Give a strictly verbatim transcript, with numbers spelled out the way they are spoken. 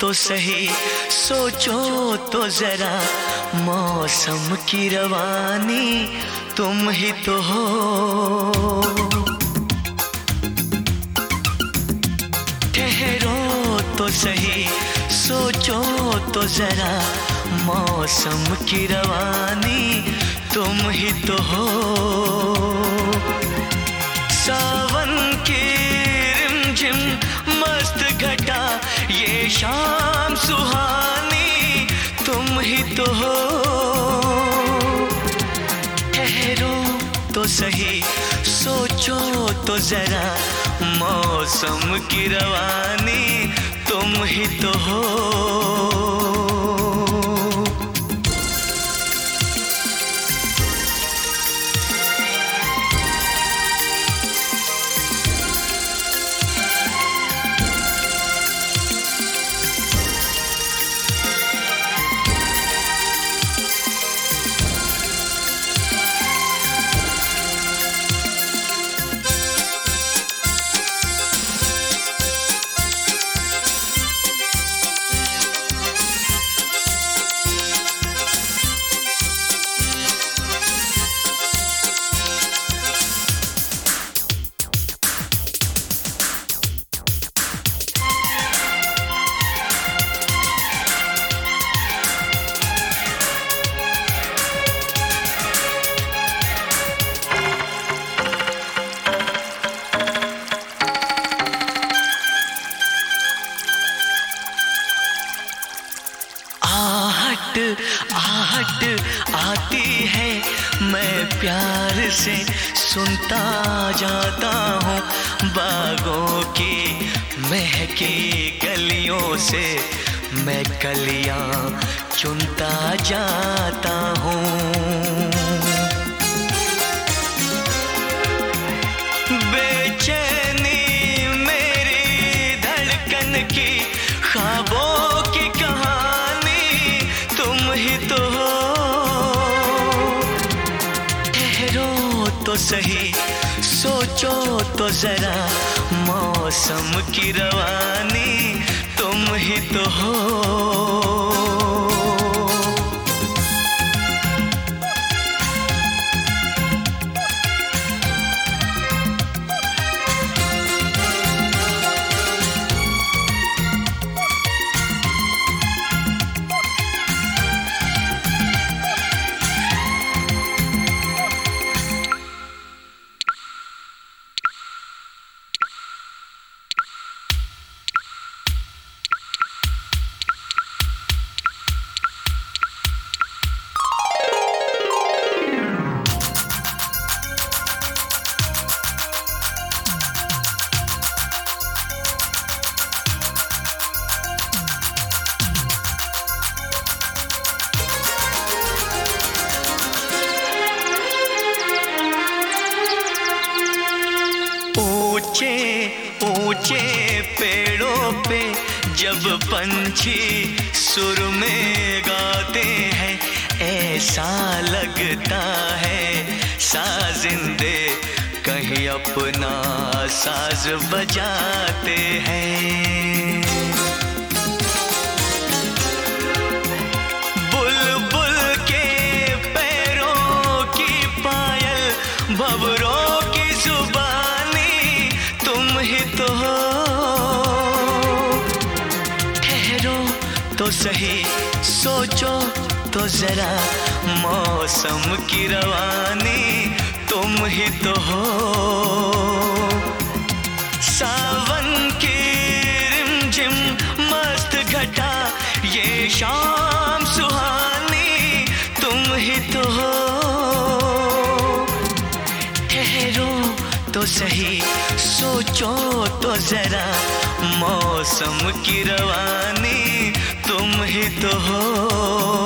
तो सही, सोचो तो जरा, मौसम की रवानी तुम ही तो हो। ठहरो तो सही, सोचो तो जरा, मौसम की रवानी तुम ही तो हो। सावन की रिमझिम मस्त घटा, ये शाम सुहानी तुम ही तो हो। ठहरो तो सही, सोचो तो जरा, मौसम की रवानी तुम ही तो हो। आहट आती है, मैं प्यार से सुनता जाता हूँ। बागों की महकी गलियों से मैं कलियाँ चुनता जाता हूँ। बेचैनी मेरी धड़कन की, ख्वाबों की कहानी तुम ही तो हो। ठहरो तो सही, सोचो तो जरा, मौसम की रवानी तुम ही तो हो। ऊंचे ऊंचे पेड़ों पे जब पंछी सुर में गाते हैं, ऐसा लगता है साजिंदे कहीं अपना साज बजाते हैं। बुलबुल के पैरों की पायल, भंवरों की जुबानी तुम ही तो हो। ठहरो तो सही, सोचो तो जरा, मौसम की रवानी तुम ही तो हो। सावन की रिमझिम मस्त घटा, ये शाम सुहानी तुम ही तो हो। ठहरो तो सही, सोचो तो जरा, मौसम की रवानी तुम ही तो हो।